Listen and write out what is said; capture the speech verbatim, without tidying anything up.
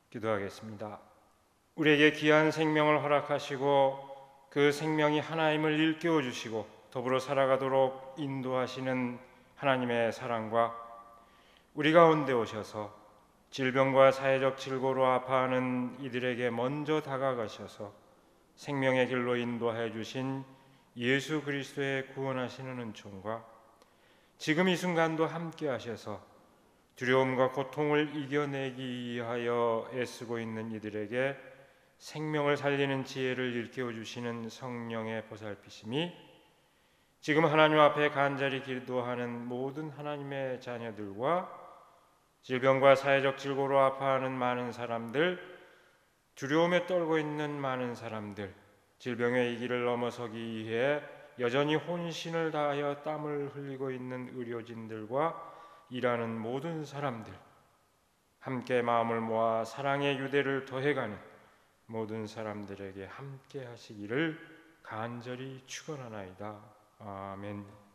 기도하겠습니다. 우리에게 귀한 생명을 허락하시고 그 생명이 하나님을 일깨워 주시고 더불어 살아가도록 인도하시는 하나님의 사랑과 우리 가운데 오셔서 질병과 사회적 질고로 아파하는 이들에게 먼저 다가가셔서 생명의 길로 인도하여 주신 예수 그리스도의 구원하시는 은총과 지금 이 순간도 함께 하셔서 두려움과 고통을 이겨내기 위하여 애쓰고 있는 이들에게 생명을 살리는 지혜를 일깨워 주시는 성령의 보살피심이 지금 하나님 앞에 간절히 기도하는 모든 하나님의 자녀들과 질병과 사회적 질고로 아파하는 많은 사람들, 두려움에 떨고 있는 많은 사람들, 질병의 이 길을 넘어서기 위해 여전히 혼신을 다하여 땀을 흘리고 있는 의료진들과 일하는 모든 사람들, 함께 마음을 모아 사랑의 유대를 더해가는 모든 사람들에게 함께 하시기를 간절히 축원하나이다. 아멘.